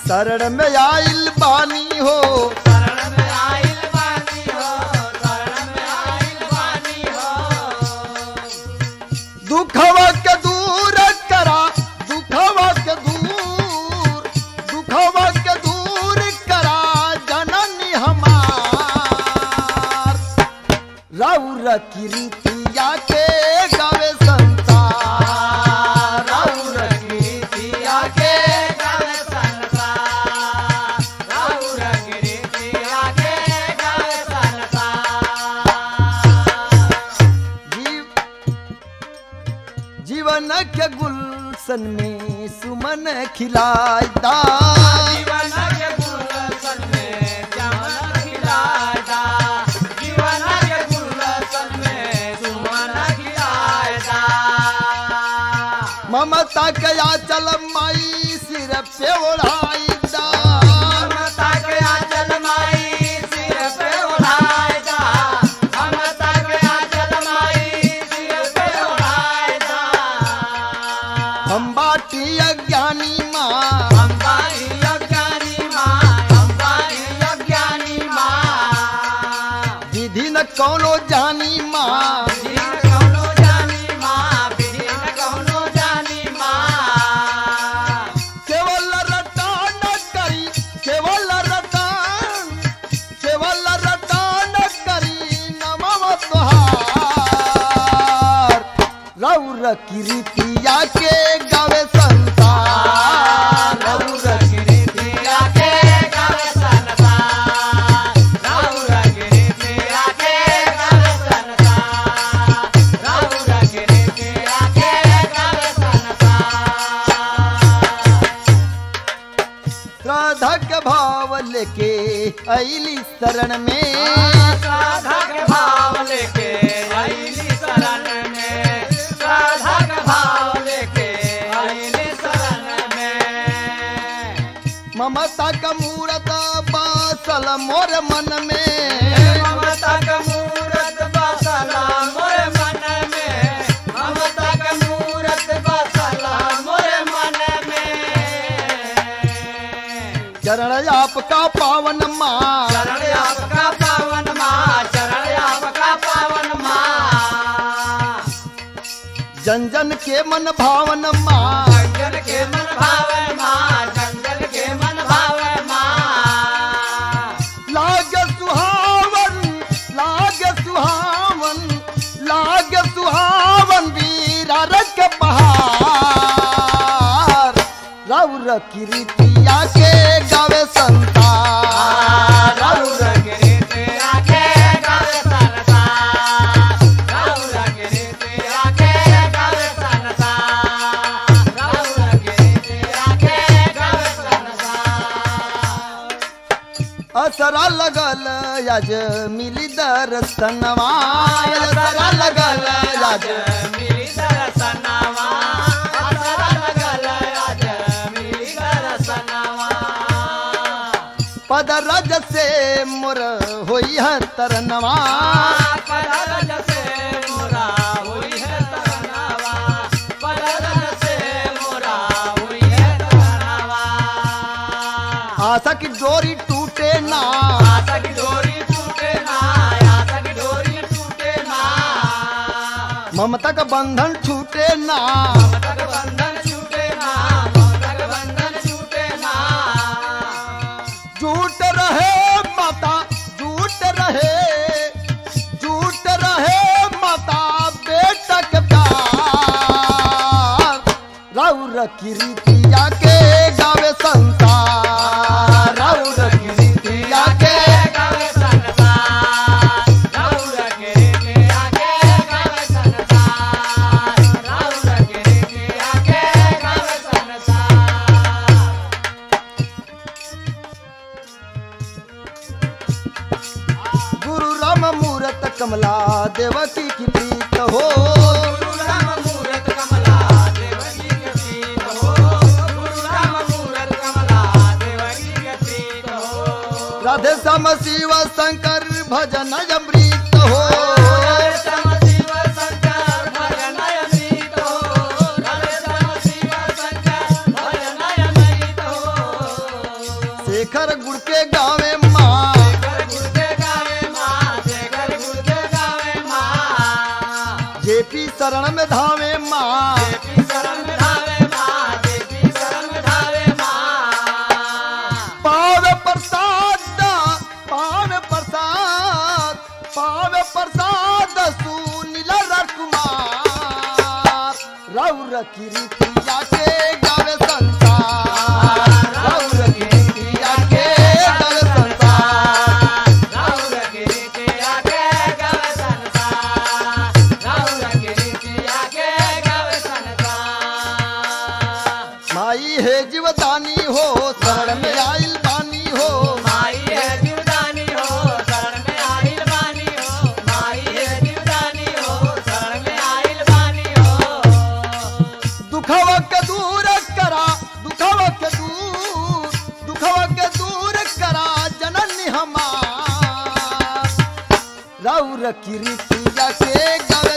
शरण में आइल बानी हो, शरण में आइल बानी हो, शरण में आइल बानी हो। दुखवा के दूर करा, दुखवा के दूर करा जननी हमार। राउर कीर्तिया के गावे संसार, राउर कीर्तिया के गावे संसार, राउर कीर्तिया के गावे संसार। जीवन के गुलशन में सुमन खिलाइदा, जीवन के गुलशन में चमन खिलाइदा, जीवन के गुलशन में सुमन खिलाइदा। ममता के आंचल माई सिर पे ओढ़ाइदा, ममता के आंचल माई सिर पे ओढ़ाइदा, ममता के आंचल माई सिर पे ओढ़ाइदा। हम बाटी अज्ञानी माँ, अंबानी अज्ञानी माँ, अंबानी अज्ञानी माँ। विधि न कौनो जानी माँ, विधि न कौनो जानी माँ, विधि न कौनो जानी माँ। केवल रटान करी, केवल रटान करी नमः तुहार। राउर कीर्तिया के गावे संसार, राउर कीर्तिया के गावे संसार, राउर कीर्तिया के गावे संसार, राउर कीर्तिया के गावे संसार। श्रद्धा के भाव लेके अइली शरण में, श्रद्धा के भाव लेके आइली शरण में, श्रद्धा के भाव लेके आइली शरण में। ममता का मूरत बासल मोर मन में, ममता का मूरत बसला मोरे मन में, ममता का मूरत बसला मोरे मन में। चरण आपका पावन माँ, चरण आपका पावन माँ, चरण आपका पावन माँ। जन जन के मन भावन माँ, जंगल के मन भावे माँ, जंगल के मन भावे माँ। लागे सुहावन, लागे सुहावन, लागे सुहावन वीरा रख पहाड़। राउर कीर्तिया के गावे संसार, राउर कीर्तिया के गावे संसार, राउर कीर्तिया के गावे संसार, राउर कीर्तिया के गावे संसार। असरा लगल आज मिली दर्शनवा, असरा लगल आज मिली दर्शनवा, असरा लगल आज मिली दर्शनवा। पद रज से मोर होई है तरनवा, पररज से मोरा हुई है तरनवा, पररज से मोरा हुई है तरनवा। आशा की डोरी टूटे ना, आशा की डोरी टूटे ना, आशा की डोरी टूटे ना। ममता का बंधन छूटे ना, ममता का बंधन छूटे ना, ममता का बंधन छूटे ना। झूठ रहे माता, झूठ रहे माता बेटा के प्यार। राउर कीर्तिया के गावे संसार, राउर कीर्तिया के गावे संसार, राउर कीर्तिया के गावे संसार, राउर कीर्तिया के गावे संसार। गुरु राम मूरत कमला देवकी की प्रीत हो, गुरु राम मूरत कमला देवकी के प्रीत हो, गुरु राम मूरत कमला देवकी के प्रीत हो। राधे श्याम शिव शंकर भजन अमृत हो, राधे श्याम शिव शंकर भजन अमृत हो, राधे श्याम शिव शंकर भजन अमृत हो। शेखर गुड़ के गावे माँ शेखर गुड़ के गावे माँ, शेखर गुड़ के गावे माँ। जेपी शरण में धावे माँ जेपी शरण में धावे माँ, जेपी शरण में धावे माँ। पावे प्रसाद पावे प्रसाद पावे प्रसाद सुनील रकुमार रौर कीर्तिया के गावे संसार रौर कीर्तिया के गावे संसार राउर के रीतिया के गावे संसार, राउर के रीतिया के गावे संसार। माई है जीवदानी हो शरण में आइल बानी हो माई है जीवदानी हो शरण में आइल बानी हो, माई है जीवदानी हो शरण में आइल बानी हो। दुखवा के दूर करा दुखवा के दूर करा जननी हमार रौर कीर्तिया के गावे